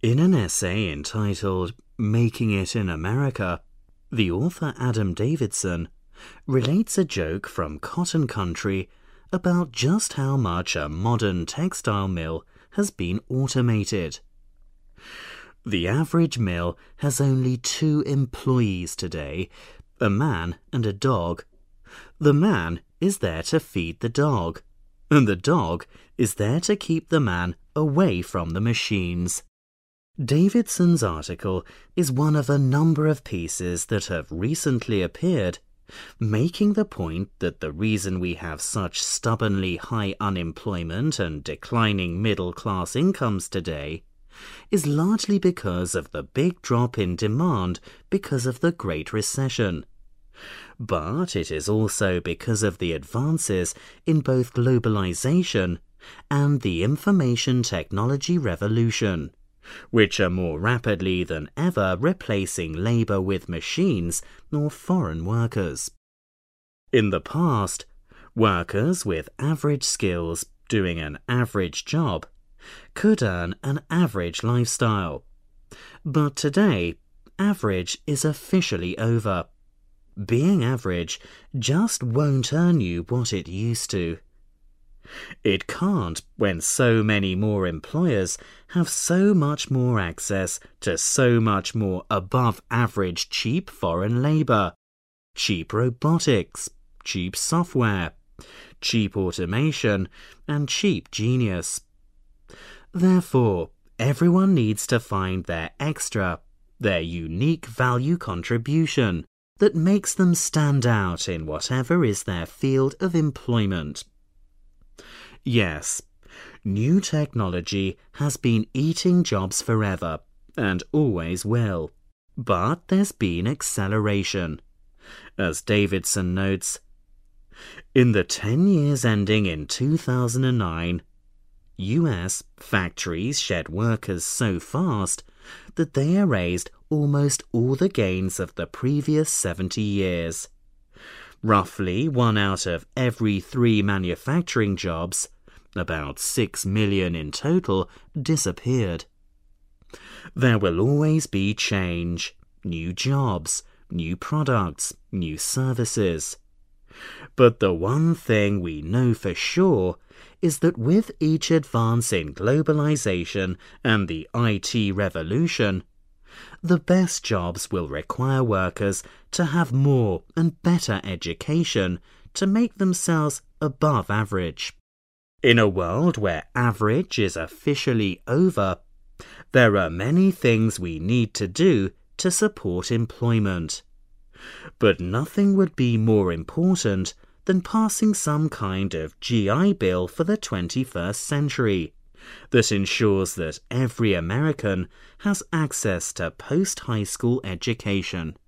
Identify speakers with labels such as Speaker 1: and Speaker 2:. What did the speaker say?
Speaker 1: In an essay entitled Making It in America, the author Adam Davidson relates a joke from Cotton Country about just how much a modern textile mill has been automated. The average mill has only 2 employees today, a man and a dog. The man is there to feed the dog, and the dog is there to keep the man away from the machines. Davidson's article is one of a number of pieces that have recently appeared, making the point that the reason we have such stubbornly high unemployment and declining middle-class incomes today is largely because of the big drop in demand because of the Great Recession. But it is also because of the advances in both globalization and the information technology revolution, which are more rapidly than ever replacing labour with machines or foreign workers. In the past, workers with average skills doing an average job could earn an average lifestyle. But today, average is officially over. Being average just won't earn you what it used to. It can't when so many more employers have so much more access to so much more above-average cheap foreign labour, cheap robotics, cheap software, cheap automation, and cheap genius. Therefore, everyone needs to find their extra, their unique value contribution that makes them stand out in whatever is their field of employment. Yes, new technology has been eating jobs forever and always will, but there's been acceleration. As Davidson notes, in the 10 years ending in 2009, US factories shed workers so fast that they erased almost all the gains of the previous 70 years. Roughly 1 out of every 3 manufacturing jobs, about 6 million in total, disappeared. There will always be change, new jobs, new products, new services. But the one thing we know for sure is that with each advance in globalization and the IT revolution, the best jobs will require workers to have more and better education to make themselves above average. In a world where average is officially over, there are many things we need to do to support employment. But nothing would be more important than passing some kind of GI Bill for the 21st century that ensures that every American has access to post-high school education.